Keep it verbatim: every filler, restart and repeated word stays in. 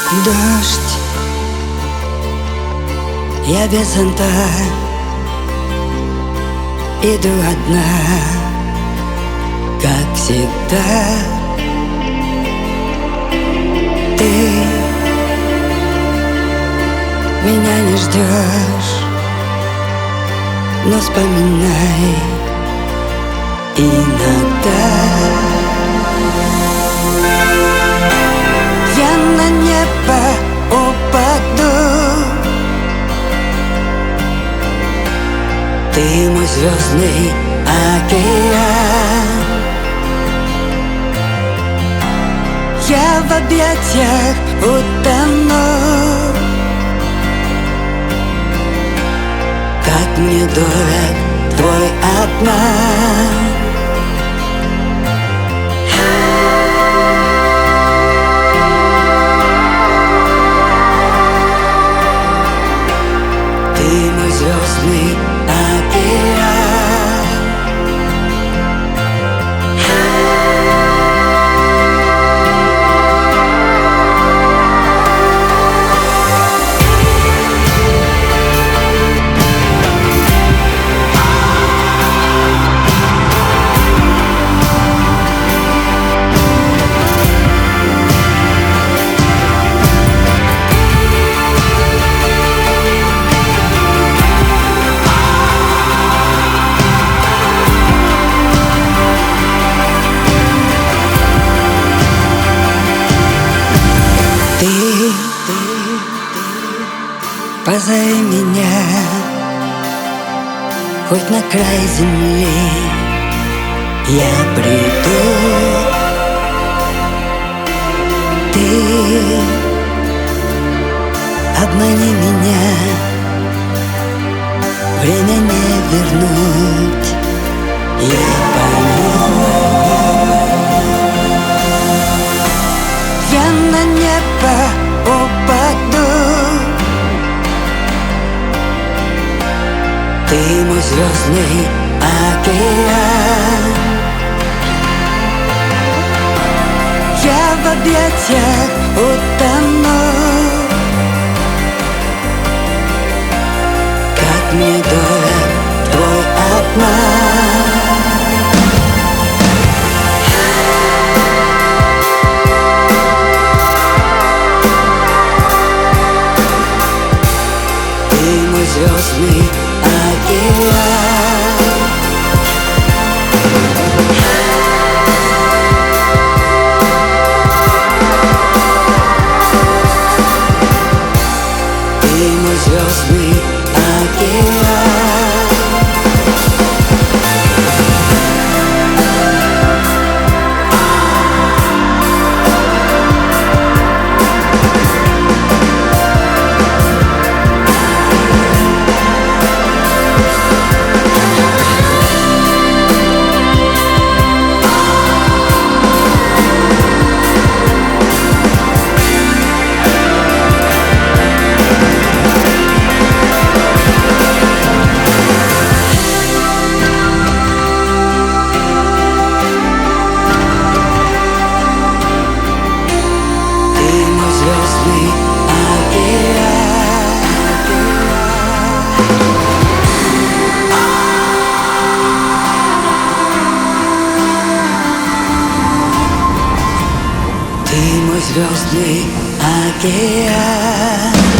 Дождь, я без зонта, иду одна, как всегда. Ты меня не ждешь, но вспоминай иногда. Я на небо упаду, ты мой звездный океан. Я в объятиях утону, как мне дорог твой обман. Ты мой звездный океан. Ты, ты, позови меня хоть на край земли, я приду. Ты обмани меня, время не вернуть, я пойму. Я на небо упаду, ты мой звездный океан. Я в объятиях утону, как мне дорог твой обман. Звездный океан. Ты мой звездный океан. Ты мой звездный океан.